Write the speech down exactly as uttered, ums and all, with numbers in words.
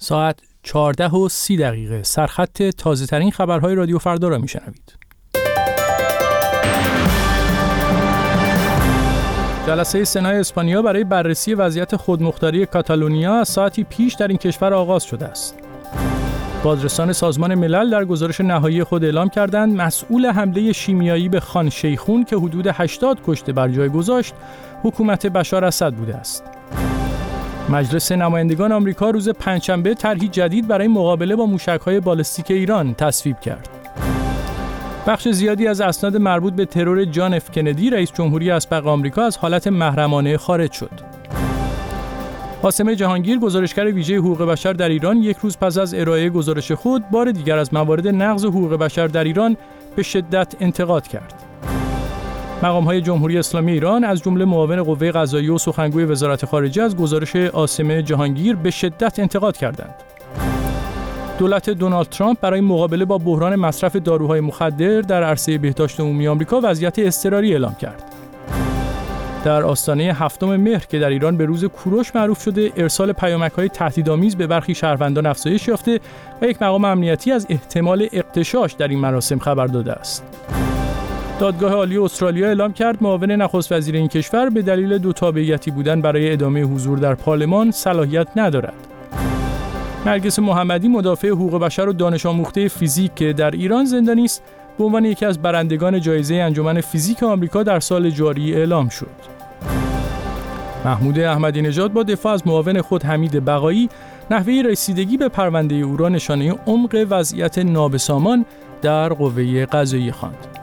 ساعت چهارده و سی دقیقه سرخط تازه ترین خبرهای رادیو فردا را میشنوید. جلسه سنای اسپانیا برای بررسی وضعیت خودمختاری کاتالونیا از ساعتی پیش در این کشور آغاز شده است. بازرسان سازمان ملل در گزارش نهایی خود اعلام کردند مسئول حمله شیمیایی به خان شیخون که حدود هشتاد کشته بر جای گذاشت، حکومت بشار اسد بوده است. مجلس نمایندگان آمریکا روز پنجشنبه طرحی جدید برای مقابله با موشک‌های بالستیک ایران تصویب کرد. بخش زیادی از اسناد مربوط به ترور جان اف کندی رئیس جمهوری اسبق آمریکا از حالت محرمانه خارج شد. قاسم جهانگیر گزارشگر ویژه حقوق بشر در ایران یک روز پس از ارائه گزارش خود بار دیگر از موارد نقض حقوق بشر در ایران به شدت انتقاد کرد. مقام‌های جمهوری اسلامی ایران از جمله معاون قوه قضاییه و سخنگوی وزارت خارجه از گزارش قاسم جهانگیر به شدت انتقاد کردند. دولت دونالد ترامپ برای مقابله با بحران مصرف داروهای مخدر در عرصه بهداشت عمومی آمریکا وضعیت اضطراری اعلام کرد. در آستانه هفتم مهر که در ایران به روز کوروش معروف شده، ارسال پیامک‌های تهدیدآمیز به برخی شهروندان افزایش یافته و یک مقام امنیتی از احتمال اغتشاش در این مراسم خبر داده است. دادگاه عالی استرالیا اعلام کرد معاون نخست وزیر این کشور به دلیل دو تابعیتی بودن برای ادامه حضور در پارلمان صلاحیت ندارد. نرگس محمدی مدافع حقوق بشر و دانش آموخته فیزیک که در ایران زندانی است، به عنوان یکی از برندگان جایزه انجمن فیزیک آمریکا در سال جاری اعلام شد. محمود احمدی نژاد با دفاع از معاون خود حمید بقایی، نحوه رسیدگی به پرونده او را نشانه عمق وضعیت نابسامان در قوه قضاییه خواند.